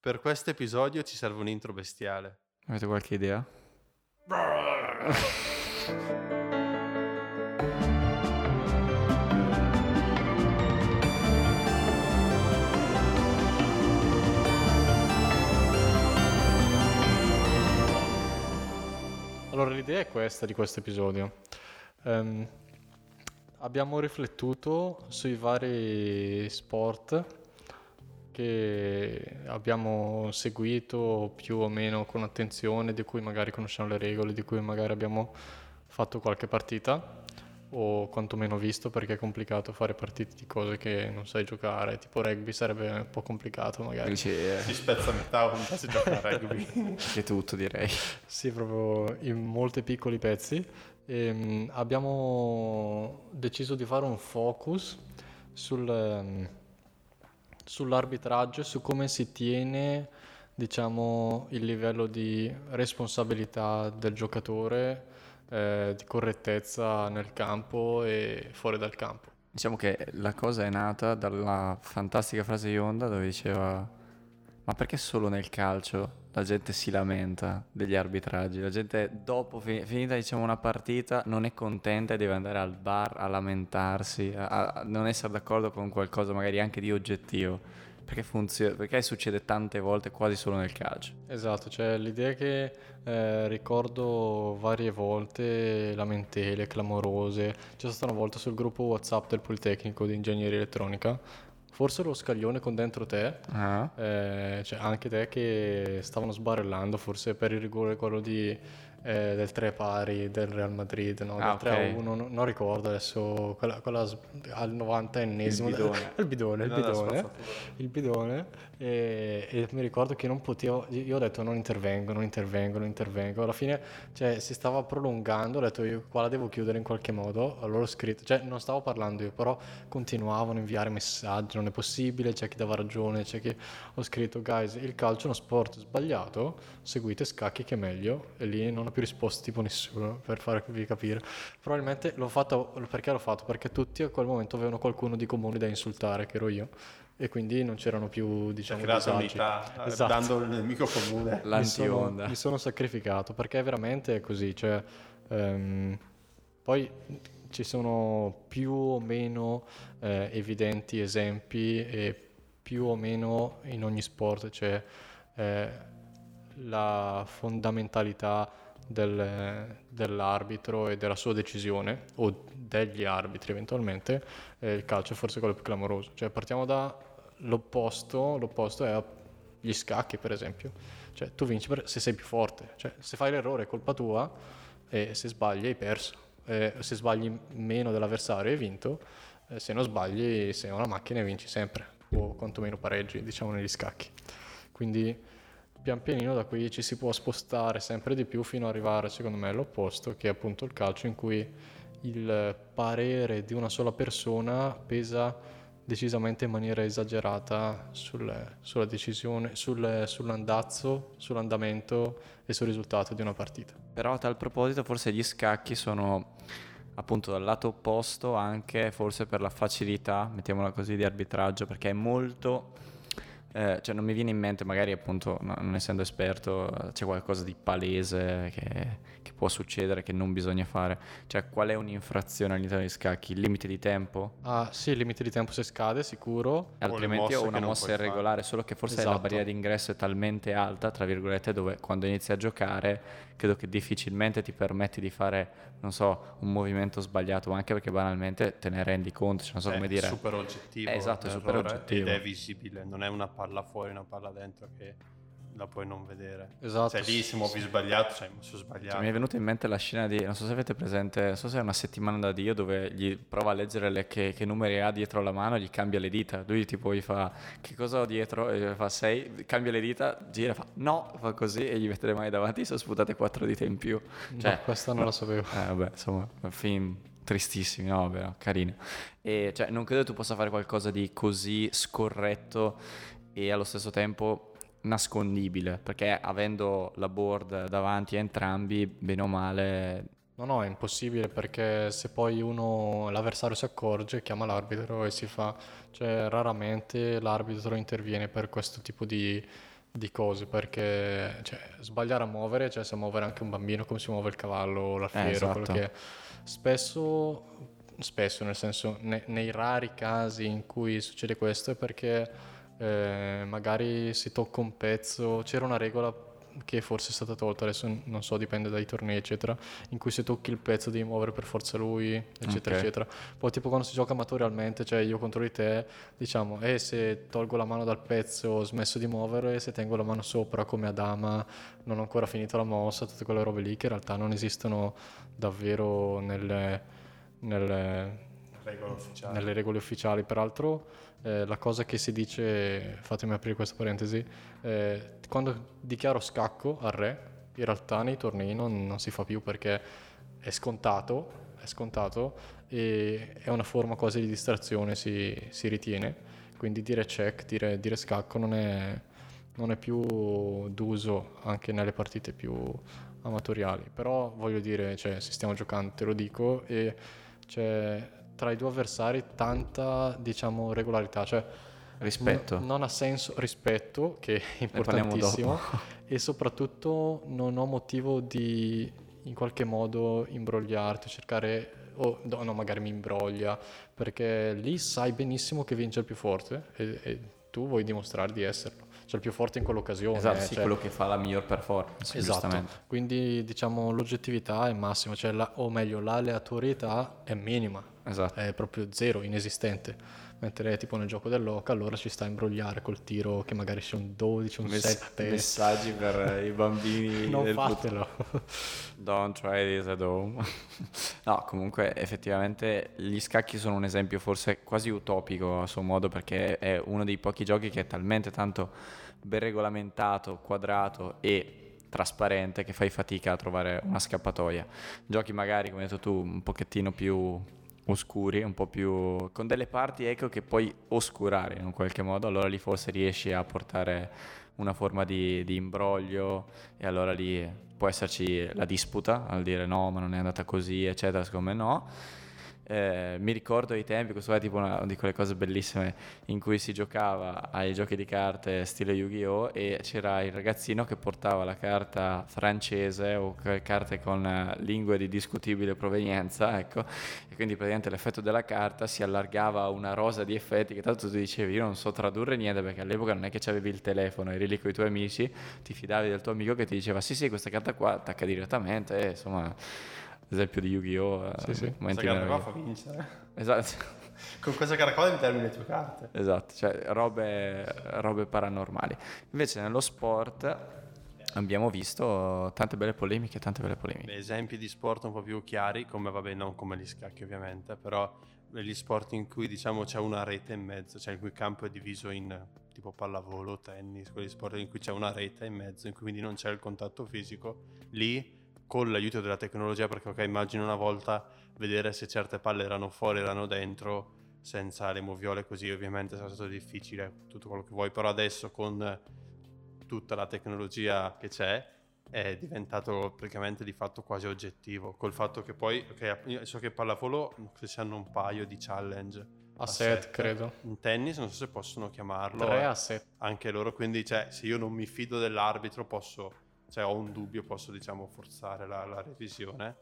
Per questo episodio ci serve un intro bestiale. Avete qualche idea? Allora, l'idea è questa di questo episodio. Abbiamo riflettuto sui vari sport che abbiamo seguito più o meno con attenzione, di cui magari conosciamo le regole, di cui magari abbiamo fatto qualche partita o quantomeno visto, perché è complicato fare partite di cose che non sai giocare, tipo rugby sarebbe un po' complicato magari. Dice Si spezza a metà quando si gioca a rugby. che tutto, direi. Sì, proprio in molti piccoli pezzi. Abbiamo deciso di fare un focus sull'arbitraggio e su come si tiene, diciamo, il livello di responsabilità del giocatore, di correttezza nel campo e fuori dal campo. Diciamo che la cosa è nata dalla fantastica frase di Honda dove diceva: ma perché solo nel calcio la gente si lamenta degli arbitraggi? La gente dopo finita diciamo una partita non è contenta e deve andare al bar a lamentarsi, a non essere d'accordo con qualcosa magari anche di oggettivo. Perché succede tante volte quasi solo nel calcio. Esatto, cioè l'idea che ricordo varie volte lamentele clamorose. C'è stata una volta sul gruppo WhatsApp del Politecnico di Ingegneria Elettronica, forse lo scaglione con dentro te, Ah. cioè anche te, che stavano sbarellando forse per il rigore quello del 3 pari del Real Madrid, no? Del 3-1, non ricordo adesso, quella al 90esimo. Il bidone. Il bidone, e mi ricordo che non potevo, io ho detto non intervengo, alla fine cioè si stava prolungando, ho detto io qua la devo chiudere in qualche modo, allora ho scritto, cioè non stavo parlando io, però continuavano a inviare messaggi, non è possibile, c'è chi dava ragione, c'è chi... Ho scritto guys, il calcio è uno sport sbagliato, seguite scacchi che è meglio, e lì non ho più risposto tipo nessuno, per farvi capire. Probabilmente l'ho fatto, perché tutti a quel momento avevano qualcuno di comune da insultare, che ero io, e quindi non c'erano più, diciamo, creato disagi. unità, Esatto. dando il nemico comune. L'anti-Honda. Mi sono sacrificato, perché veramente è così, cioè poi ci sono più o meno evidenti esempi, e più o meno in ogni sport c'è la fondamentalità dell'arbitro e della sua decisione, o degli arbitri eventualmente. Il calcio è forse quello più clamoroso, cioè partiamo dall'opposto. L'opposto è gli scacchi, per esempio, cioè tu vinci se sei più forte, cioè se fai l'errore è colpa tua, e se sbagli hai perso, se sbagli meno dell'avversario hai vinto, se non sbagli sei una macchina e vinci sempre, o quantomeno pareggi, diciamo, negli scacchi. Quindi pian pianino da qui ci si può spostare sempre di più fino ad arrivare, secondo me, all'opposto, che è appunto il calcio, in cui il parere di una sola persona pesa decisamente in maniera esagerata sulla decisione, sull'andazzo, sull'andamento e sul risultato di una partita. Però a tal proposito forse gli scacchi sono appunto dal lato opposto anche forse per la facilità, mettiamola così, di arbitraggio, perché è molto... cioè non mi viene in mente, magari appunto non essendo esperto, c'è qualcosa di palese che può succedere, che non bisogna fare. Cioè qual è un'infrazione all'interno degli scacchi? Il limite di tempo? Ah sì, il limite di tempo se scade, sicuro. Altrimenti mosse ho una che non mossa puoi irregolare, solo che forse la Esatto. barriera d'ingresso è talmente alta, tra virgolette, dove quando inizi a giocare credo che difficilmente ti permetti di fare, non so, un movimento sbagliato, anche perché banalmente te ne rendi conto, cioè non so come dire. È super oggettivo. Esatto, è super l'errore, oggettivo. ed è visibile, non è una palla fuori, una palla dentro che la puoi non vedere. Esatto. Cioè lì se muovi sbagliato, cioè sono sbagliato. Cioè, mi è venuta in mente la scena di, non so se avete presente, non so se è Una settimana da Dio, dove gli prova a leggere che numeri ha dietro la mano e gli cambia le dita. Lui tipo gli fa: che cosa ho dietro? E gli fa 6, cambia le dita, gira, fa no, fa così e gli mette le mani davanti e sono sputate 4 dita in più. Cioè, No, questa non la sapevo. vabbè, insomma, film tristissimi, no, vabbè, no, carini. E cioè, non credo tu possa fare qualcosa di così scorretto e allo stesso tempo nascondibile, perché avendo la board davanti a entrambi, bene o male... No, è impossibile, perché se poi l'avversario si accorge, chiama l'arbitro e si fa, cioè raramente l'arbitro interviene per questo tipo di di cose, perché cioè, sbagliare a muovere, cioè sa muovere anche un bambino come si muove il cavallo o l'alfiero, quello esatto. che è. Spesso nel senso, nei rari casi in cui succede questo è perché magari si tocca un pezzo, c'era una regola che forse è stata tolta, adesso non so, dipende dai tornei eccetera, in cui se tocchi il pezzo devi muovere per forza lui, eccetera Ok. eccetera. Poi tipo quando si gioca amatorialmente, cioè io contro di te, diciamo, se tolgo la mano dal pezzo ho smesso di muovere, se tengo la mano sopra come a dama non ho ancora finito la mossa, tutte quelle robe lì che in realtà non esistono davvero nelle, Regola ufficiale. nelle regole ufficiali. Peraltro la cosa che si dice, fatemi aprire questa parentesi, quando dichiaro scacco al re, in realtà nei tornei non si fa più perché è scontato e è una forma quasi di distrazione, si ritiene. Quindi dire check, dire scacco non è più d'uso anche nelle partite più amatoriali. Però voglio dire, cioè, se stiamo giocando, te lo dico, e c'è tra i due avversari tanta, diciamo, regolarità, cioè Rispetto. non ha senso rispetto, che è Ne parliamo importantissimo, dopo. e soprattutto non ho motivo di in qualche modo imbrogliarti, cercare o no, magari mi imbroglia, perché lì sai benissimo che vince il più forte e tu vuoi dimostrare di esserlo, cioè il più forte in quell'occasione. Esatto, sì, cioè, quello che fa la miglior performance, esatto, giustamente. quindi diciamo l'oggettività è massima, cioè o meglio l'aleatorietà è minima, Esatto. è proprio zero, inesistente. Mentre tipo nel gioco dell'oca allora ci sta a imbrogliare col tiro che magari sia un 12, un 7. Messaggi per i bambini Non del futuro. fatelo. Don't try this at home. No, comunque effettivamente gli scacchi sono un esempio forse quasi utopico a suo modo, perché è uno dei pochi giochi che è talmente tanto ben regolamentato, quadrato e trasparente che fai fatica a trovare una scappatoia. Giochi magari, come hai detto tu, un pochettino più oscuri, un po' più con delle parti, ecco, che puoi oscurare in un qualche modo, allora lì forse riesci a portare una forma di imbroglio, e allora lì può esserci la disputa al dire no, ma non è andata così, eccetera. Secondo me no. Mi ricordo ai tempi, questo è tipo una di quelle cose bellissime in cui si giocava ai giochi di carte stile Yu-Gi-Oh! E c'era il ragazzino che portava la carta francese o carte con lingue di discutibile provenienza, ecco, e quindi praticamente l'effetto della carta si allargava a una rosa di effetti che tanto tu dicevi io non so tradurre niente, perché all'epoca non è che c'avevi il telefono, eri lì con i tuoi amici, ti fidavi del tuo amico che ti diceva sì questa carta qua attacca direttamente, e insomma l'esempio di Yu-Gi-Oh! Sì, sì. Questa carta qua fa vincere. Esatto. Con questa carta qua devi termini le tue carte. Esatto, cioè robe paranormali. Invece nello sport abbiamo visto tante belle polemiche, Beh, esempi di sport un po' più chiari, come vabbè, non come gli scacchi ovviamente, però negli sport in cui diciamo c'è una rete in mezzo, cioè in cui il campo è diviso in tipo pallavolo, tennis, quegli sport in cui c'è una rete in mezzo, in cui quindi non c'è il contatto fisico, lì con l'aiuto della tecnologia, perché ok, immagino una volta vedere se certe palle erano fuori, erano dentro, senza le moviole, così ovviamente sarebbe stato difficile, tutto quello che vuoi, però adesso con tutta la tecnologia che c'è è diventato praticamente di fatto quasi oggettivo, col fatto che poi, ok, io so che pallavolo si hanno un paio di challenge A set, credo. in tennis non so se possono chiamarlo 3 a 7. anche loro, quindi cioè, se io non mi fido dell'arbitro posso, cioè ho un dubbio, posso diciamo forzare la revisione.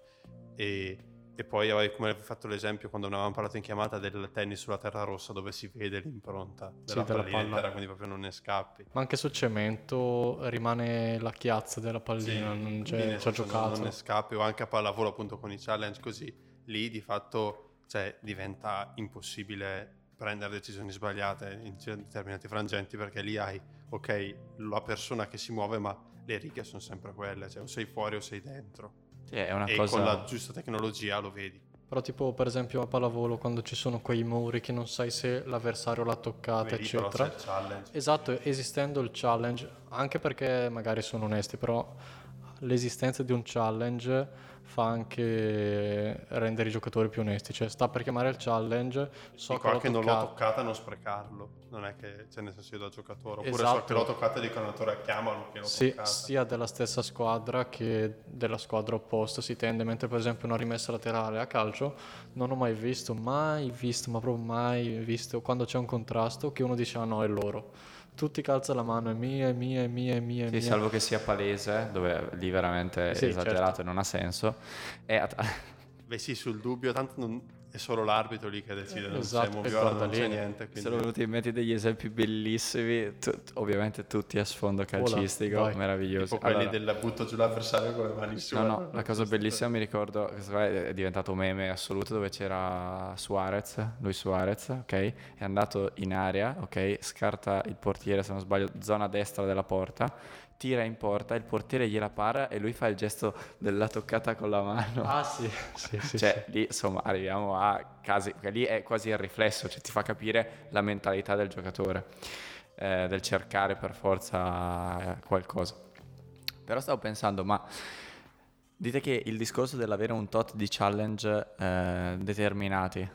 E poi come hai fatto l'esempio quando ne avevamo parlato in chiamata del tennis sulla terra rossa, dove si vede l'impronta della della pallina palla. intera, quindi proprio non ne scappi. Ma anche sul cemento rimane la chiazza della pallina, non quindi c'è, nel ci ha senso giocato. non ne scappi, o anche a pallavolo appunto con i challenge così, lì di fatto cioè, diventa impossibile prendere decisioni sbagliate in determinati frangenti, perché lì hai, ok, la persona che si muove ma le righe sono sempre quelle, cioè o sei fuori o sei dentro. Sì, è una E cosa... con la giusta tecnologia lo vedi. Però tipo per esempio a pallavolo quando ci sono quei muri che non sai se l'avversario l'ha toccata, Vedi, però eccetera. c'è il challenge. Esatto, esistendo il challenge, anche perché magari sono onesti, però l'esistenza di un challenge fa anche rendere i giocatori più onesti, cioè sta per chiamare il challenge, so Dico che l'ho anche non l'ho toccata. toccata, non sprecarlo, non è che cioè nel senso io da giocatore, oppure so Esatto. che l'ho toccata e dico al allenatore chiamalo che l'ho Sì, toccata. sia della stessa squadra che della squadra opposta si tende, mentre per esempio una rimessa laterale a calcio non ho mai visto, ma proprio mai visto quando c'è un contrasto che uno dice ah no è loro, tutti calza la mano, è mia, è mia, è mia, è mia, è Sì, mia. salvo che sia palese, dove lì veramente è Sì, esagerato certo. e non ha senso. E Beh sì, sul dubbio, tanto è solo l'arbitro lì che decide, non Esatto, siamo e viola, guarda non c'è lì. niente. mi Quindi... sono venuti in mente degli esempi bellissimi, ovviamente tutti a sfondo calcistico, vai. meravigliosi. Tipo quelli Allora, del butto giù l'avversario con le mani su. no, la cosa bellissima mi ricordo, che secondo me è diventato un meme assoluto, dove c'era Luis Suarez, ok? È andato in area, ok? Scarta il portiere, se non sbaglio, zona destra della porta, tira in porta, il portiere gliela para e lui fa il gesto della toccata con la mano. Ah sì, sì, sì, Cioè, sì. lì insomma arriviamo a casi, perché lì è quasi il riflesso, cioè ti fa capire la mentalità del giocatore, del cercare per forza qualcosa. Però stavo pensando, ma dite che il discorso dell'avere un tot di challenge determinati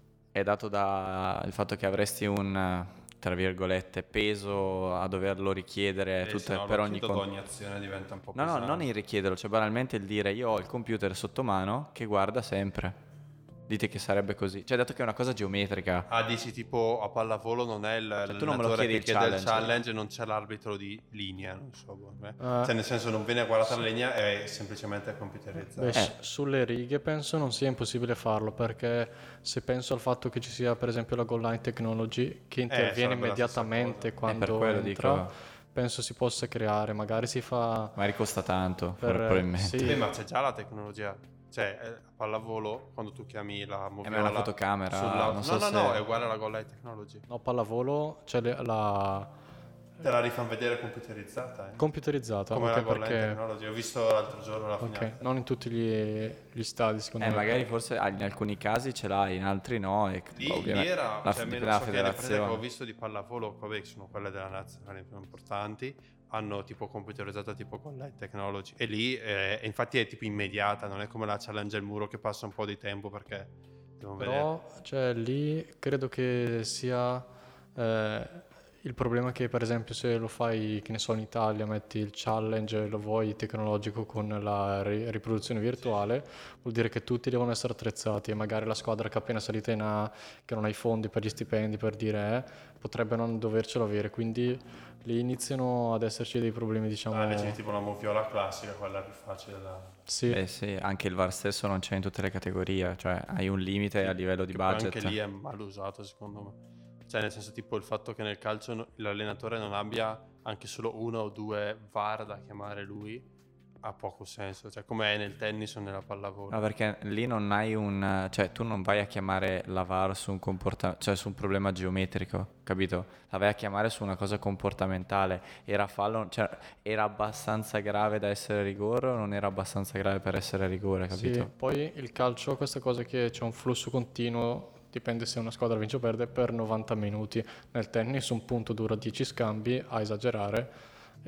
è dato dal fatto che avresti un, tra virgolette, peso a doverlo richiedere Se no, per lo ogni chiedo ad ogni azione diventa un po' No, pesante. non il richiederlo, cioè banalmente il dire io ho il computer sotto mano che guarda sempre. Dite che sarebbe così. Cioè, dato che è una cosa geometrica. Ah, dici tipo a pallavolo non è tu non me lo l'allenatore chiedi che il chiede il challenge. challenge e non c'è l'arbitro di linea, non so. Ah. Cioè nel senso non viene guardata la linea, è semplicemente computerizzato. Beh, sulle righe penso non sia impossibile farlo, perché se penso al fatto che ci sia per esempio la goal line technology che interviene sarebbe la stessa immediatamente cosa. quando per quello entra, dico. penso si possa creare, magari si fa Magari costa tanto, per probabilmente. sì. Beh, ma c'è già la tecnologia. Cioè, a pallavolo, quando tu chiami la ma è moviola una fotocamera, sull'auto... non so se- No, è uguale alla goal line technology. No, pallavolo c'è la Te la rifan vedere computerizzata, computerizzata, come ok, la goal line perché technology. Ho visto l'altro giorno la finale. ok, non in tutti gli stadi secondo me. magari forse in alcuni casi ce l'hai, in altri no. E Lì ovviamente era, la, cioè, dipende almeno dalla so che le partite che ho federazione. visto di pallavolo, vabbè, che sono quelle della nazionale più importanti, hanno tipo computerizzato tipo con light technology e lì infatti è tipo immediata, non è come la challenge al muro che passa un po' di tempo perché devono vedere. Però cioè, lì credo che sia il problema che per esempio se lo fai, che ne so, in Italia, metti il challenge e lo vuoi tecnologico con la riproduzione virtuale, vuol dire che tutti devono essere attrezzati e magari la squadra che è appena salita in A, che non ha i fondi per gli stipendi, per dire, potrebbe non dovercelo avere, quindi lì iniziano ad esserci dei problemi, diciamo. Invece tipo la moviola classica, quella più facile da... Sì, Sì, anche il VAR stesso non c'è in tutte le categorie, cioè hai un limite a livello di Che poi budget. anche lì è mal usato secondo me. Cioè nel senso tipo il fatto che nel calcio l'allenatore non abbia anche solo uno o due VAR da chiamare lui ha poco senso, cioè come è nel tennis o nella pallavolo. No, perché lì non hai cioè tu non vai a chiamare la VAR su un cioè su un problema geometrico, capito? La vai a chiamare su una cosa comportamentale. Era fallo, cioè era abbastanza grave da essere rigore o non era abbastanza grave per essere rigore, capito? sì, poi il calcio, questa cosa che c'è un flusso continuo, dipende se una squadra vince o perde, per 90 minuti. Nel tennis un punto dura 10 scambi, a esagerare,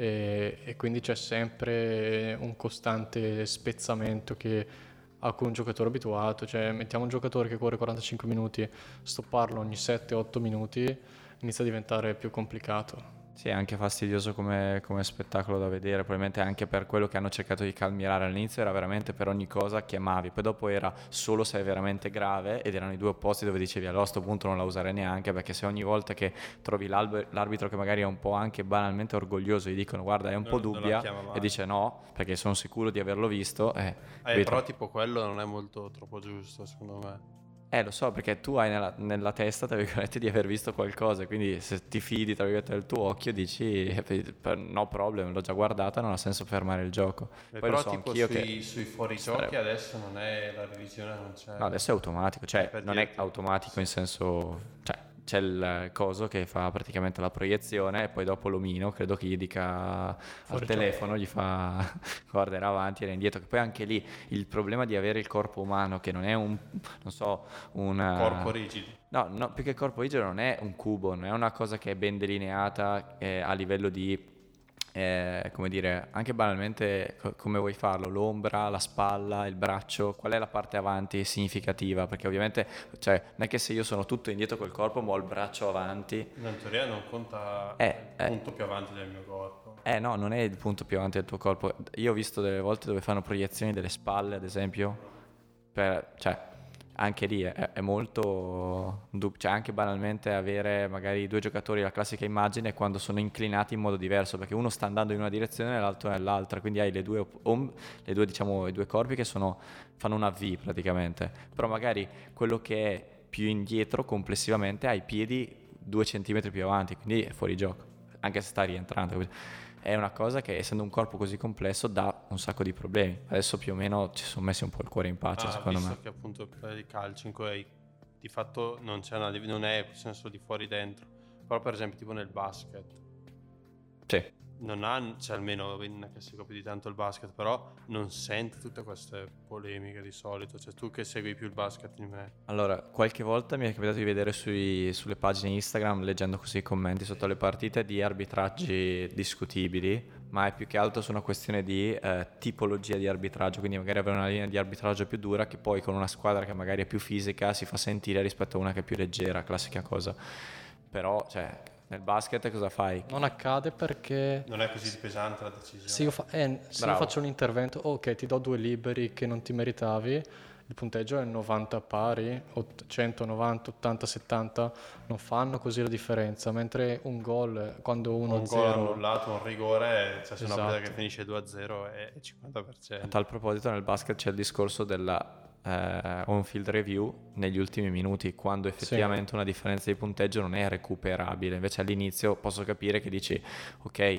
e quindi c'è sempre un costante spezzamento a cui un giocatore è abituato. Cioè mettiamo un giocatore che corre 45 minuti, stopparlo ogni 7-8 minuti inizia a diventare più complicato. Sì, è anche fastidioso come spettacolo da vedere, probabilmente anche per quello che hanno cercato di calmierare all'inizio, era veramente per ogni cosa chiamavi, poi dopo era solo se è veramente grave ed erano i due opposti dove dicevi allora a sto punto non la userei neanche, perché se ogni volta che trovi l'arbitro che magari è un po' anche banalmente orgoglioso gli dicono guarda è un po' Non la dubbia chiama mai. e dice no perché sono sicuro di averlo visto, capito? Però tipo quello non è molto troppo giusto secondo me. Lo so, perché tu hai nella testa, tra virgolette, di aver visto qualcosa, quindi se ti fidi, tra virgolette, del tuo occhio, dici no problem, l'ho già guardata, non ha senso fermare il gioco. Poi Però lo so tipo anch'io sui fuorigiochi adesso non è la revisione, non c'è. No, adesso è automatico, cioè Per non è dirti. automatico in senso, cioè c'è il coso che fa praticamente la proiezione e poi dopo l'omino, credo che gli dica al Fuori telefono, gli fa guarda era avanti, era indietro, che poi anche lì il problema di avere il corpo umano che non è non so, Corpo rigido. No, più che corpo rigido non è un cubo, non è una cosa che è ben delineata a livello di, come dire, anche banalmente come vuoi farlo, l'ombra, la spalla, il braccio, qual è la parte avanti significativa? Perché ovviamente, cioè, non è che se io sono tutto indietro col corpo, ma ho il braccio avanti. In teoria non conta il punto più avanti del mio corpo. No, non è il punto più avanti del tuo corpo. Io ho visto delle volte dove fanno proiezioni delle spalle, ad esempio, cioè, anche lì è molto cioè anche banalmente avere magari due giocatori la classica immagine quando sono inclinati in modo diverso, perché uno sta andando in una direzione e l'altro nell'altra, quindi hai le due diciamo i due corpi che fanno una V praticamente, però magari quello che è più indietro complessivamente ha i piedi 2 centimetri più avanti, quindi è fuori gioco anche se sta rientrando. È una cosa che, essendo un corpo così complesso, dà un sacco di problemi. Adesso più o meno ci sono messi un po' il cuore in pace, secondo me. Visto che appunto per il calcio in cui di fatto non c'è non è il senso di fuori dentro, però per esempio tipo nel basket Sì. non ha, cioè almeno non è che segui più di tanto il basket, però non senti tutte queste polemiche di solito, cioè tu che segui più il basket di me. Allora, qualche volta mi è capitato di vedere sulle pagine Instagram, leggendo così i commenti sotto le partite, di arbitraggi discutibili, ma è più che altro su una questione di tipologia di arbitraggio, quindi magari avere una linea di arbitraggio più dura che poi con una squadra che magari è più fisica si fa sentire rispetto a una che è più leggera, classica cosa. Però, cioè, nel basket cosa fai? Non accade perché Non è così pesante la decisione. se io faccio un intervento, ok, ti do 2 liberi che non ti meritavi, il punteggio è 90 pari, 190, 80, 70, non fanno così la differenza, mentre un gol, quando un gol 1-0... annullato, un rigore, cioè se una partita Esatto. che finisce 2-0 è 50%. A tal proposito, nel basket c'è il discorso della on-field review negli ultimi minuti, quando effettivamente una differenza di punteggio non è recuperabile. Invece all'inizio posso capire che dici, ok,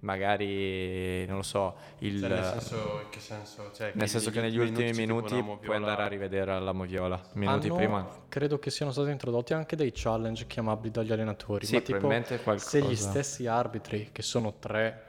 magari, non lo so, Cioè, nel senso, in che senso? Cioè, nel senso che negli ultimi minuti puoi andare a rivedere la moviola. Minuti prima. Credo che siano stati introdotti anche dei challenge chiamabili dagli allenatori. Sì, ma tipo, probabilmente qualcosa. se gli stessi arbitri, che sono 3...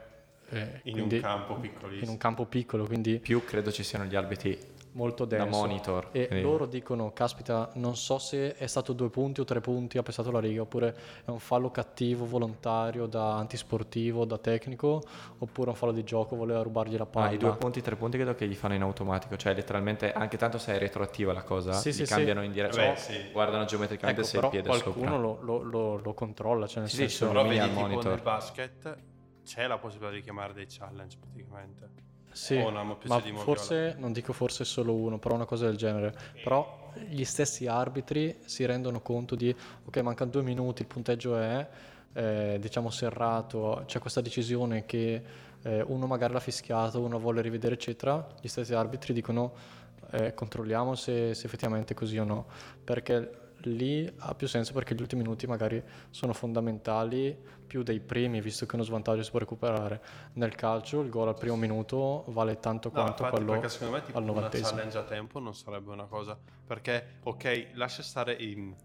in un campo piccolissimo. In un campo piccolo, quindi... Più credo ci siano gli arbitri molto denso, da monitor, e quindi loro dicono, caspita, non so se è stato 2 punti o 3 punti, ha pensato la riga, oppure è un fallo cattivo, volontario, da antisportivo, da tecnico, oppure un fallo di gioco, voleva rubargli la palla. i 2 punti, 3 punti credo che gli fanno in automatico, cioè letteralmente anche tanto se è retroattiva la cosa, Sì, cambiano in direzione, sì. guardano geometricamente ecco, se il piede è sopra. qualcuno lo controlla, cioè nel Sì, senso... sono Però mini vedi, al tipo monitor. nel basket c'è la possibilità di chiamare dei challenge praticamente. Sì, O una ma specie di forse, non dico forse solo uno, però una cosa del genere. Però gli stessi arbitri si rendono conto di, ok, mancano 2 minuti, il punteggio è, diciamo, serrato, c'è questa decisione che uno magari l'ha fischiato, uno vuole rivedere, eccetera. Gli stessi arbitri dicono, controlliamo se effettivamente è così o no, perché lì ha più senso, perché gli ultimi minuti magari sono fondamentali più dei primi, visto che uno svantaggio si può recuperare. Nel calcio il gol al primo minuto vale tanto quanto infatti, quello perché secondo me tipo al una 90esimo. challenge a tempo non sarebbe una cosa, perché ok, lascia stare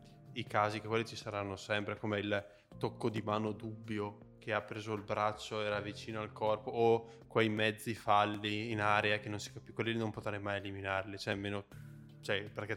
i casi che quelli ci saranno sempre, come il tocco di mano dubbio che ha preso il braccio, era vicino al corpo, o quei mezzi falli in area che non si capisce, quelli non potrei mai eliminarli, cioè perché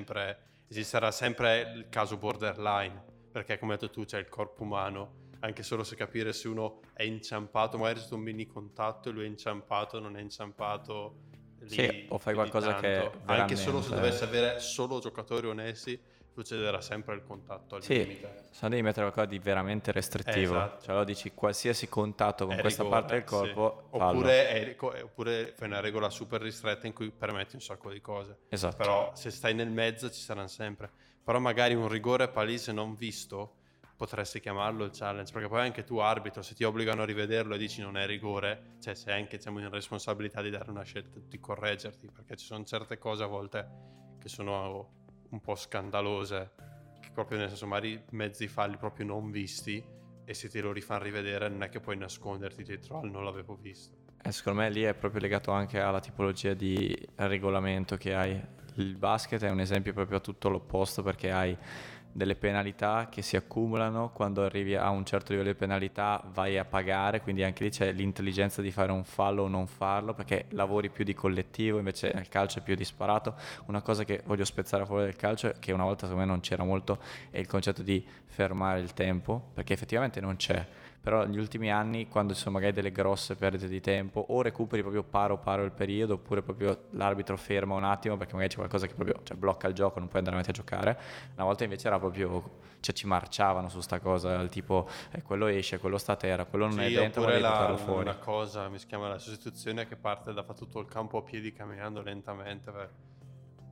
esisterà sempre il caso borderline, perché come hai detto tu c'è il corpo umano, anche solo se capire se uno è inciampato, magari è stato un mini contatto e lui è inciampato, non è inciampato lì, Sì, o fai qualcosa che anche solo se veramente- dovesse avere solo giocatori onesti, succederà sempre il contatto al Sì, limite. se no devi mettere qualcosa di veramente restrittivo, Esatto. cioè lo dici qualsiasi contatto con È questa rigore, parte del corpo, sì. fallo. Oppure fai una regola super ristretta in cui permetti un sacco di cose. Esatto. Però se stai nel mezzo ci saranno sempre. Però magari un rigore palese non visto potresti chiamarlo il challenge, perché poi anche tu arbitro, se ti obbligano a rivederlo e dici non è rigore, cioè sei anche in responsabilità di dare una scelta, di correggerti, perché ci sono certe cose a volte che sono un po' scandalose, che proprio nel senso magari mezzi falli proprio non visti, e se te lo rifanno rivedere non è che puoi nasconderti dietro al non l'avevo visto. Secondo me lì è proprio legato anche alla tipologia di regolamento che hai. Il basket è un esempio proprio a tutto l'opposto, perché hai delle penalità che si accumulano, quando arrivi a un certo livello di penalità vai a pagare, quindi anche lì c'è l'intelligenza di fare un fallo o non farlo, perché lavori più di collettivo, invece nel calcio è più disparato. Una cosa che voglio spezzare a favore del calcio, che una volta secondo me non c'era molto, è il concetto di fermare il tempo, perché effettivamente non c'è. Però negli ultimi anni, quando ci sono magari delle grosse perdite di tempo, o recuperi proprio paro il periodo, oppure proprio l'arbitro ferma un attimo perché magari c'è qualcosa che proprio blocca il gioco, non puoi andare avanti a giocare. Una volta invece era proprio, cioè ci marciavano su sta cosa, il tipo quello esce, quello sta a terra, quello non è dentro, ma oppure devi portarlo fuori. una cosa, mi si chiama la sostituzione, che parte da fa tutto il campo a piedi camminando lentamente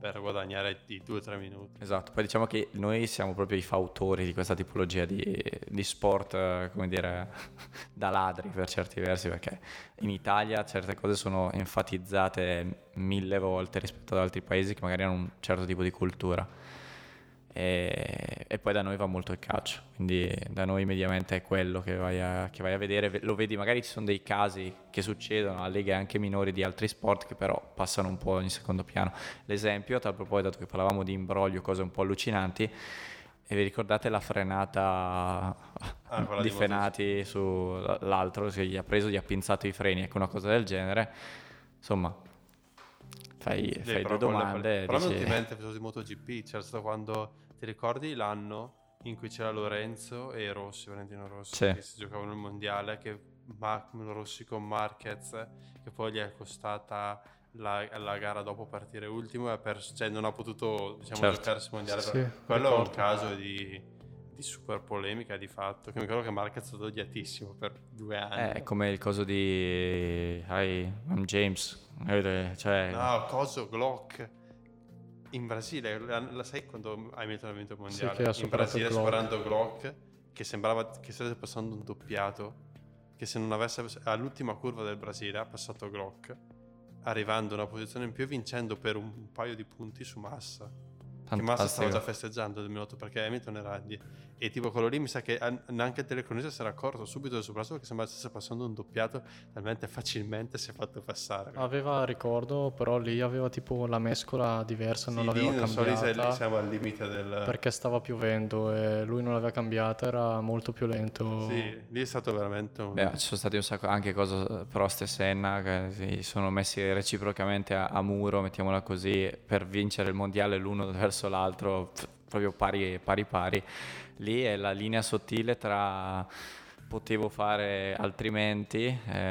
per guadagnare di 2-3 minuti. Esatto, poi diciamo che noi siamo proprio i fautori di questa tipologia di sport, come dire, da ladri per certi versi, perché in Italia certe cose sono enfatizzate 1000 volte rispetto ad altri paesi che magari hanno un certo tipo di cultura. E poi da noi va molto il calcio, quindi da noi mediamente è quello che vai a vedere, lo vedi, magari ci sono dei casi che succedono a leghe anche minori di altri sport che però passano un po' in secondo piano. L'esempio, a tal proposito, dato che parlavamo di imbroglio, cose un po' allucinanti, e vi ricordate la frenata di Fenati sull'altro, che gli ha preso, gli ha pinzato i freni, ecco, una cosa del genere, insomma. Fai due domande. Però non ti mente di MotoGP, c'era stato quando, ti ricordi l'anno in cui c'era Lorenzo e Rossi, Valentino Rossi, sì, che si giocavano il mondiale, che Rossi con Marquez, che poi gli è costata la gara dopo partire ultimo e cioè non ha potuto, diciamo, certo, giocarsi il mondiale. Sì, Quello è un ricordo. caso di super polemica di fatto, che mi ricordo che Marquez è stato odiatissimo per 2 anni. è come il coso di I'm James, cioè No, coso Glock in Brasile, la sai quando Hamilton ha vinto il mondiale? che ha In superato Brasile Glock. superando Glock, che sembrava che stesse passando un doppiato, che se non avesse all'ultima curva del Brasile ha passato Glock, arrivando a una posizione in più, vincendo per un paio di punti su Massa. Che Massa stava già festeggiando del minuto perché Hamilton era e tipo quello lì mi sa che neanche il telecronista si era accorto subito del suo braccio, perché sembrava stesse passando un doppiato talmente facilmente si è fatto passare. Aveva, ricordo, però lì aveva tipo la mescola diversa, non l'aveva lì, non so, cambiata, lì siamo al limite del... perché stava piovendo e lui non l'aveva cambiata, era molto più lento. Sì, lì è stato veramente un... Beh, ci sono stati un sacco anche cose, Prost e Senna che si sono messi reciprocamente a muro, mettiamola così, per vincere il mondiale l'uno verso l'altro, proprio pari. Lì è la linea sottile tra potevo fare altrimenti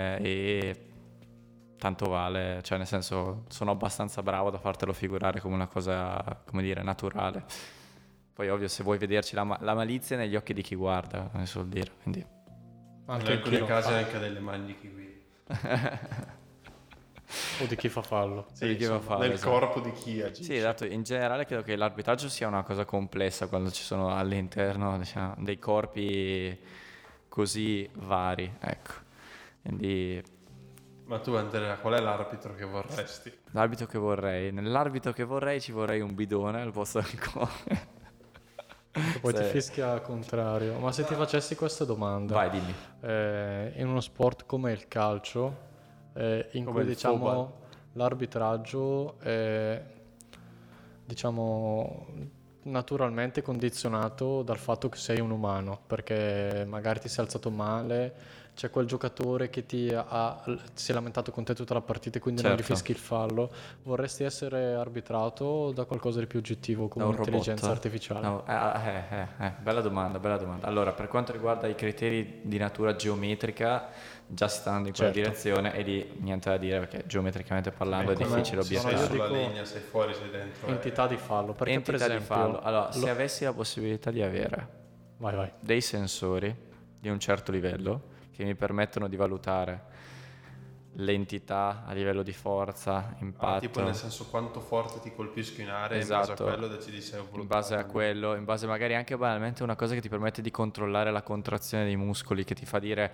e tanto vale, cioè nel senso sono abbastanza bravo da fartelo figurare come una cosa, come dire, naturale. Poi ovvio, se vuoi vederci la malizia è negli occhi di chi guarda, come si suol dire, quindi... Anche in alcuni chi lo casi fa. anche delle mani chi guida. O di chi fa fallo. Sì, di chi va a insomma, fare, nel esatto. corpo di chi agisce. Sì, esatto, in generale credo che l'arbitraggio sia una cosa complessa quando ci sono all'interno, diciamo, dei corpi così vari, ecco. Quindi Ma tu Andrea, qual è l'arbitro che vorresti? l'arbitro che vorrei, nell'arbitro che vorrei ci vorrei un bidone al posto del cuore. E poi ti Se- fischia al contrario. Ma se ti facessi questa domanda, Vai, dimmi. in uno sport come il calcio, in Come cui il diciamo football. l'arbitraggio è diciamo naturalmente condizionato dal fatto che sei un umano, perché magari ti sei alzato male, c'è quel giocatore che si è lamentato con te tutta la partita e quindi non gli Certo. fischi il fallo. Vorresti essere arbitrato da qualcosa di più oggettivo come Da un robot? un'intelligenza artificiale? No, bella domanda. Allora, per quanto riguarda i criteri di natura geometrica, già si sta andando in quella Certo. direzione e lì niente da dire perché geometricamente parlando è come difficile sono Sei io obiettare. sulla dico- linea, sei fuori, sei dentro. Entità di fallo, perché Entità per esempio di fallo. Allora, se avessi la possibilità di avere vai. dei sensori di un certo livello che mi permettono di valutare l'entità a livello di forza, impatto, tipo nel senso quanto forte ti colpisco in area, in esatto, base a quello decidi se è un in base a quello, in base magari anche banalmente una cosa che ti permette di controllare la contrazione dei muscoli, che ti fa dire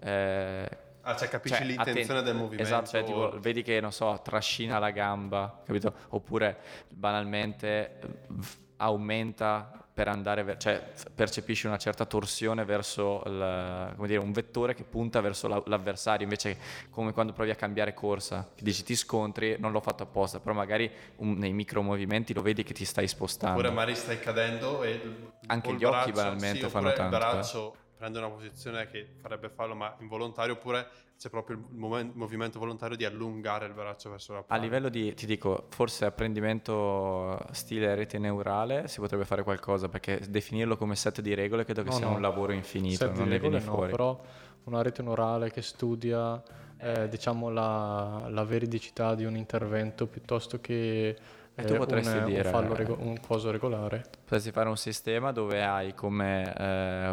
cioè capisci l'intenzione del movimento. esatto, cioè tipo vedi che non so, trascina la gamba, capito? Oppure banalmente aumenta per andare cioè percepisci una certa torsione verso come dire, un vettore che punta verso l'avversario, invece come quando provi a cambiare corsa, che dici ti scontri, non l'ho fatto apposta, però magari nei micro movimenti lo vedi che ti stai spostando. Oppure magari stai cadendo e Anche o il gli occhi braccio, banalmente sì, fanno oppure tanto, il braccio prende una posizione che farebbe fallo ma involontario, oppure c'è proprio il movimento volontario di allungare il braccio verso la A palla. livello di, ti dico, forse apprendimento stile rete neurale si potrebbe fare qualcosa, perché definirlo come set di regole credo che sia un lavoro infinito, Set di non ne regole vieni fuori. però una rete neurale che studia diciamo la veridicità di un intervento piuttosto che E tu potresti un dire fallo un coso regolare. potresti fare un sistema dove hai come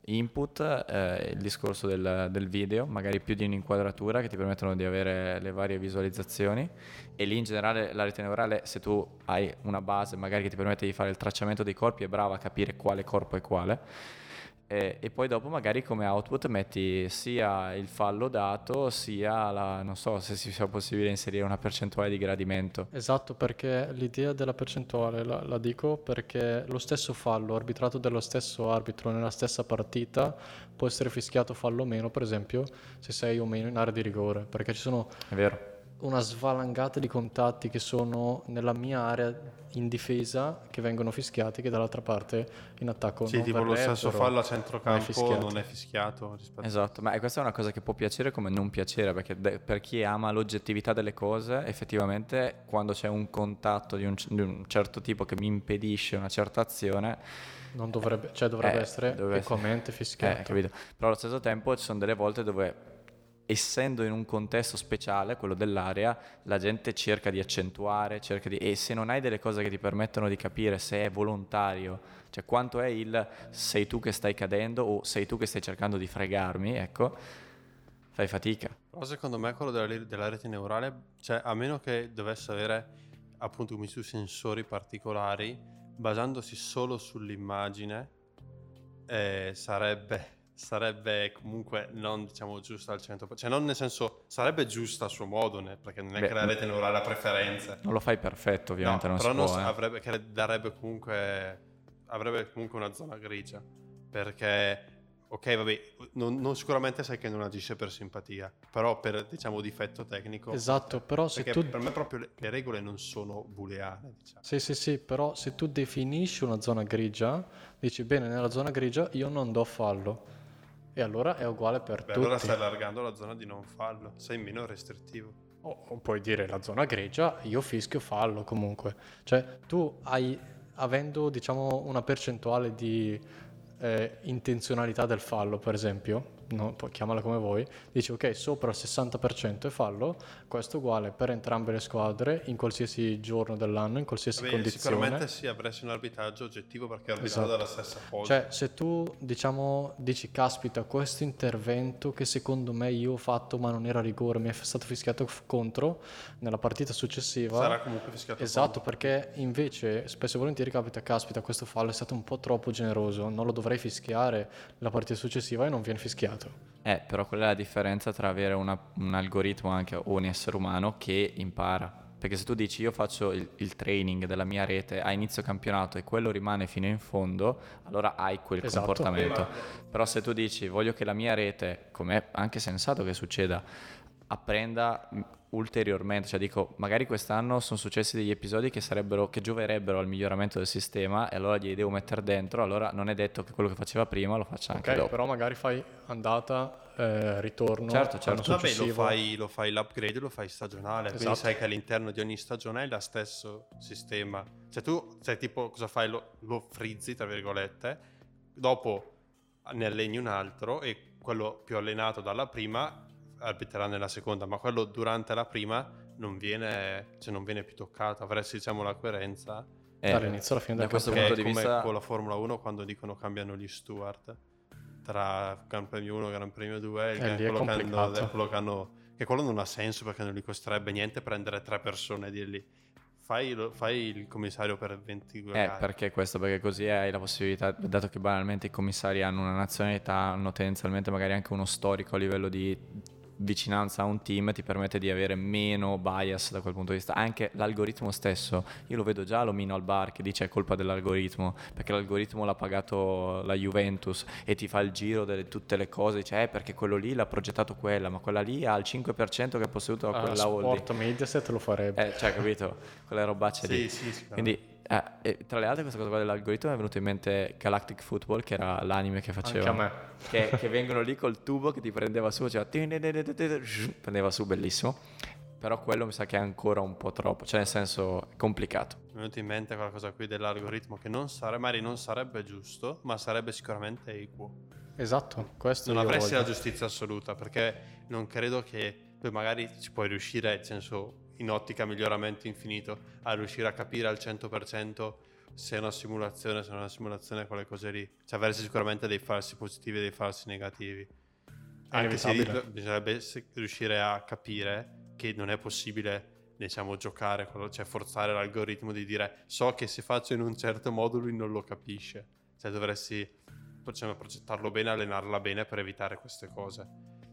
input, il discorso del video, magari più di un'inquadratura che ti permettono di avere le varie visualizzazioni, e lì in generale la rete neurale, se tu hai una base magari che ti permette di fare il tracciamento dei corpi, è brava a capire quale corpo è quale. E poi dopo magari come output metti sia il fallo dato sia non so se sia possibile inserire una percentuale di gradimento. Esatto, perché l'idea della percentuale la dico perché lo stesso fallo arbitrato dallo stesso arbitro nella stessa partita può essere fischiato fallo o meno, per esempio, se sei o meno in area di rigore, perché ci sono È vero. una svalangata di contatti che sono nella mia area in difesa che vengono fischiati, che dall'altra parte in attacco Sì, non tipo lo stesso verrebbero fallo a mai centrocampo fischiati. non è fischiato rispetto Esatto, ma questa è una cosa che può piacere come non piacere, perché per chi ama l'oggettività delle cose, effettivamente quando c'è un contatto di un certo tipo che mi impedisce una certa azione, Non dovrebbe, cioè dovrebbe essere equamente fischiato. capito? Però allo stesso tempo ci sono delle volte dove, essendo in un contesto speciale, quello dell'area, la gente cerca di accentuare, e se non hai delle cose che ti permettono di capire se è volontario, cioè quanto è il sei tu che stai cadendo o sei tu che stai cercando di fregarmi, ecco, fai fatica. Però secondo me quello della rete neurale, cioè a meno che dovesse avere appunto come su sensori particolari, basandosi solo sull'immagine, sarebbe comunque non diciamo giusta al 100%, cioè non nel senso sarebbe giusta a suo modo, perché non è che la rete neurale ha preferenze. Non lo fai perfetto, ovviamente, No, non però si non può. avrebbe, che avrebbe comunque una zona grigia, perché ok, vabbè, non sicuramente sai che non agisce per simpatia, però per diciamo difetto tecnico. Esatto, però se Perché tu... per me proprio le regole non sono booleane, diciamo. Sì, però se tu definisci una zona grigia, dici bene, nella zona grigia io non do fallo. E allora è uguale per Beh, tutti. allora stai allargando la zona di non fallo, sei meno restrittivo. O puoi dire la zona grigia, io fischio fallo comunque. Cioè tu avendo diciamo una percentuale di intenzionalità del fallo, per esempio, no, poi chiamala come vuoi, dici ok, sopra il 60% è fallo, questo è uguale per entrambe le squadre in qualsiasi giorno dell'anno, in qualsiasi Vabbè, condizione. sicuramente sì, avresti un arbitraggio oggettivo perché è arbitrato Esatto. dalla stessa cosa. Cioè, se tu, diciamo, dici, caspita, questo intervento che secondo me io ho fatto ma non era rigore, mi è stato fischiato contro nella partita successiva. Sarà comunque fischiato. Esatto, perché invece spesso e volentieri capita, caspita, questo fallo è stato un po' troppo generoso, non lo dovrei fischiare la partita successiva e non viene fischiato. Però quella è la differenza tra avere un algoritmo anche o un essere umano che impara. Perché se tu dici io faccio il training della mia rete a inizio campionato e quello rimane fino in fondo, allora hai quel Esatto. comportamento. Però se tu dici voglio che la mia rete, come è anche sensato che succeda, apprenda ulteriormente, cioè dico magari quest'anno sono successi degli episodi che gioverebbero al miglioramento del sistema e allora glieli devo mettere dentro, allora non è detto che quello che faceva prima lo faccia anche dopo. Però magari fai andata, ritorno, Certo. l'anno Vabbè, successivo. lo fai l'upgrade, lo fai stagionale, quindi Esatto. sai che all'interno di ogni stagione hai lo stesso sistema. Cioè tu sai tipo cosa fai, lo frizzi tra virgolette, dopo ne alleni un altro e quello più allenato dalla prima arbiterà nella seconda, ma quello durante la prima non viene più toccato, avresti diciamo la coerenza. Dall'inizio alla fine da del questo Che è punto di come vista con la Formula 1 quando dicono cambiano gli steward tra Gran Premio 1 e Gran Premio 2, lì è complicato. che quello non ha senso perché non gli costerebbe niente prendere 3 persone di lì. Fai il commissario per 22 gare. Perché questo? Perché così hai la possibilità, dato che banalmente i commissari hanno una nazionalità, hanno tendenzialmente magari anche uno storico a livello di vicinanza a un team, ti permette di avere meno bias da quel punto di vista. Anche l'algoritmo stesso, io lo vedo già l'omino al bar che dice è colpa dell'algoritmo, perché l'algoritmo l'ha pagato la Juventus e ti fa il giro di tutte le cose, dice perché quello lì l'ha progettato quella, ma quella lì ha il 5% che è posseduto da quella holding. Sport Mediaset lo farebbe. Cioè, capito? Quelle robacce lì. Sì, Quindi e tra le altre questa cosa qua dell'algoritmo mi è venuto in mente Galactic Football, che era l'anime che faceva, Anche a me. che vengono lì col tubo che ti prendeva su, cioè prendeva su, bellissimo. Però quello mi sa che è ancora un po' troppo, cioè nel senso è complicato. Mi è venuto in mente quella cosa qui dell'algoritmo che magari non sarebbe giusto, ma sarebbe sicuramente equo. Esatto, questo Non io avresti voglio. la giustizia assoluta, perché non credo che poi magari ci puoi riuscire, nel senso in ottica miglioramento infinito, a riuscire a capire al 100% se è una simulazione, se non è una simulazione, quelle cose lì. Cioè avresti sicuramente dei falsi positivi e dei falsi negativi. Anche se bisognerebbe riuscire a capire che non è possibile, diciamo, giocare, cioè forzare l'algoritmo di dire so che se faccio in un certo modo lui non lo capisce. Cioè dovresti progettarlo bene, allenarla bene per evitare queste cose.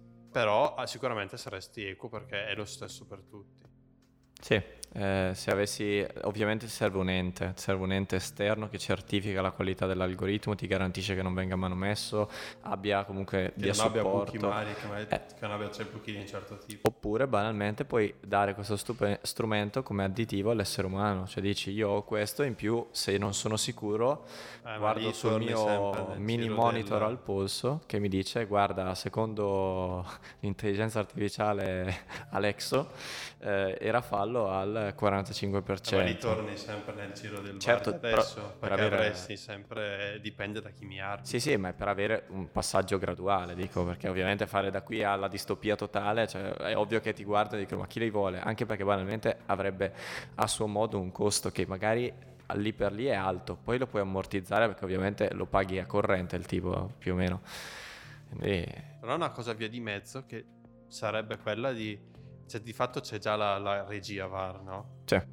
Però sicuramente saresti equo perché è lo stesso per tutti. Sì, se avessi, ovviamente serve un ente esterno che certifica la qualità dell'algoritmo, ti garantisce che non venga manomesso, abbia comunque che dia non abbia buchi supporto. mali, che non abbia buchi di un certo tipo. Oppure banalmente puoi dare questo strumento come additivo all'essere umano, cioè dici io ho questo in più, se non sono sicuro guardo sul mio mini monitor al polso che mi dice guarda, secondo l'intelligenza artificiale Alexo era fallo al 45%. Ma lì torni sempre nel giro del certo, bar adesso, perché avere... avresti sempre, dipende da chi mi arbitra. Sì, ma è per avere un passaggio graduale, dico, perché ovviamente fare da qui alla distopia totale, cioè, è ovvio che ti guarda e dicono ma chi li vuole? Anche perché banalmente avrebbe a suo modo un costo che magari lì per lì è alto, poi lo puoi ammortizzare perché ovviamente lo paghi a corrente il tipo più o meno. Quindi... Però una cosa via di mezzo che sarebbe quella di... Cioè, di fatto c'è già la regia VAR, no? Cioè.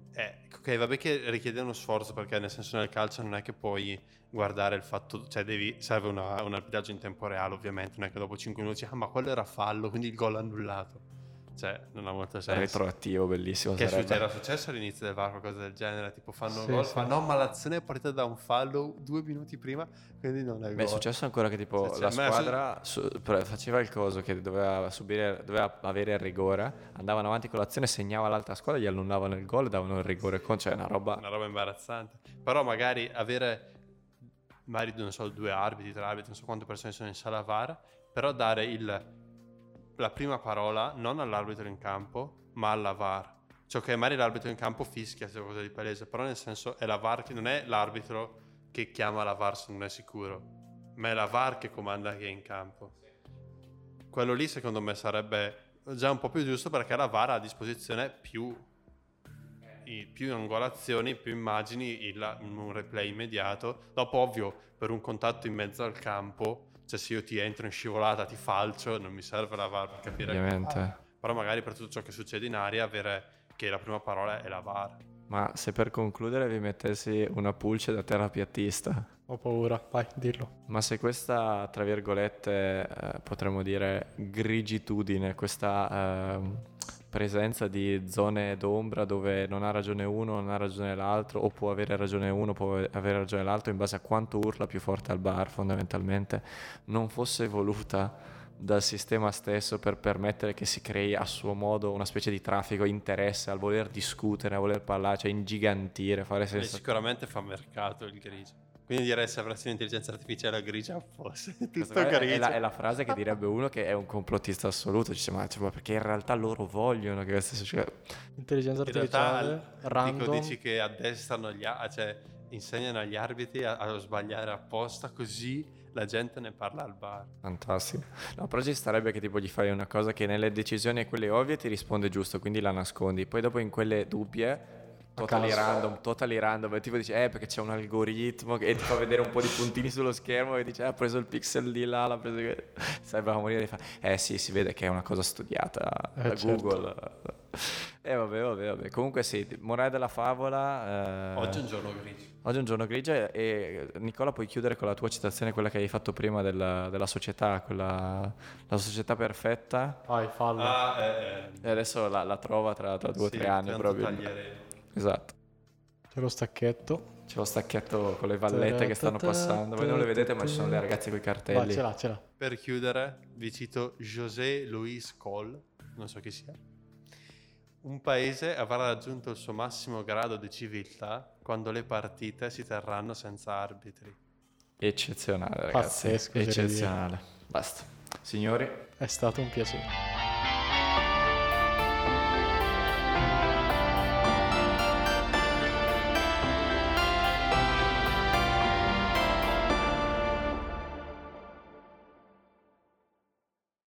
Ok, vabbè che richiede uno sforzo perché nel senso nel calcio non è che puoi guardare il fatto, cioè serve un arbitraggio in tempo reale ovviamente, non è che dopo 5 minuti ma quello era fallo, quindi il gol annullato. Cioè, non ha molto senso. Retroattivo, bellissimo. Che era successo all'inizio del VAR, qualcosa del genere, tipo fanno gol, no, ma l'azione è partita da un fallo 2 minuti prima, quindi non è gol. È successo ancora che tipo la squadra faceva il coso che doveva avere il rigore, andavano avanti con l'azione, segnava l'altra squadra, gli annullavano il gol e davano il rigore, cioè una roba imbarazzante. Però magari avere non so, 2 arbitri, 3 arbitri, non so quante persone sono in sala VAR, però dare la prima parola non all'arbitro in campo ma alla VAR, cioè che magari l'arbitro in campo fischia se è qualcosa di palese, però nel senso è la VAR che non è l'arbitro che chiama la VAR se non è sicuro, ma è la VAR che comanda chi è in campo. Quello lì secondo me sarebbe già un po' più giusto perché la VAR ha a disposizione più angolazioni, più immagini, un replay immediato. Dopo ovvio per un contatto in mezzo al campo, cioè se io ti entro in scivolata, ti falcio, non mi serve la VAR per capire ovviamente. Però magari per tutto ciò che succede in aria avere che la prima parola è la VAR. Ma se per concludere vi mettessi una pulce da terapeutista, ho paura, vai, dillo. Ma se questa, tra virgolette, potremmo dire grigitudine, questa presenza di zone d'ombra dove non ha ragione uno, non ha ragione l'altro, o può avere ragione uno, può avere ragione l'altro in base a quanto urla più forte al bar, fondamentalmente, non fosse voluta dal sistema stesso per permettere che si crei a suo modo una specie di traffico, interesse al voler discutere, a voler parlare, cioè ingigantire, fare senso. Sicuramente fa mercato il grigio. Quindi direi se avresti un'intelligenza artificiale grigia fosse tutto grigio. È la frase che direbbe uno che è un complottista assoluto, dice ma perché in realtà loro vogliono che questo succeda. Intelligenza artificiale random. Dici che addestrano cioè insegnano agli arbitri a sbagliare apposta così la gente ne parla al bar. Fantastico. No, però ci starebbe che tipo gli fai una cosa che nelle decisioni quelle ovvie ti risponde giusto, quindi la nascondi, poi dopo in quelle dubbie totally random e tipo dici perché c'è un algoritmo che ti fa vedere un po' di puntini sullo schermo e dice ha preso il pixel di là, l'ha preso, sarebbe a morire di fare sì, si vede che è una cosa studiata da Google. Vabbè. Comunque sì, morale della favola, oggi è un giorno grigio. Oggi è un giorno grigio e Nicola puoi chiudere con la tua citazione, quella che hai fatto prima della società, la società perfetta. Fallo. E adesso la trova tra 2 o 3 anni proprio. Esatto. C'è lo stacchetto con le vallette che stanno passando. Voi non le vedete, ma ci sono le ragazze con i cartelli. Ce l'ha. Per chiudere, vi cito José Luis Coll, non so chi sia. Un paese avrà raggiunto il suo massimo grado di civiltà quando le partite si terranno senza arbitri. Eccezionale, ragazzi. Pazzesco. Eccezionale. Basta. Signori, è stato un piacere.